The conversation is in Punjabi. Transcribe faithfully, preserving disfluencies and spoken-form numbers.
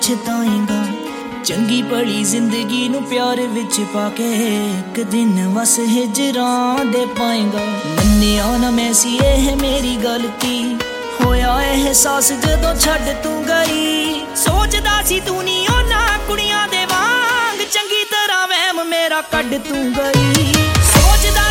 ਛਤਾਏਂਗਾ ਚੰਗੀ ਭਲੀ ਜ਼ਿੰਦਗੀ ਨੂੰ ਪਿਆਰ ਵਿੱਚ ਪਾ ਕੇ ਇੱਕ ਦਿਨ ਵਸ ਹਿਜਰਾਂ ਦੇ ਪਾਏਂਗਾ। ਮੰਨਿਆ ਨਾ ਮੈਂ ਸੀ ਇਹ ਮੇਰੀ ਗਲਤੀ, ਹੋਇਆ ਅਹਿਸਾਸ ਜਦੋਂ ਛੱਡ ਤੂੰ ਗਈ। ਸੋਚਦਾ ਸੀ ਤੂੰ ਨੀ ਉਹਨਾਂ ਕੁੜੀਆਂ ਦੇ ਵਾਂਗ, ਚੰਗੀ ਤਰ੍ਹਾਂ ਵਹਿਮ ਮੇਰਾ ਕੱਢ ਤੂੰ ਗਈ। ਸੋਚਦਾ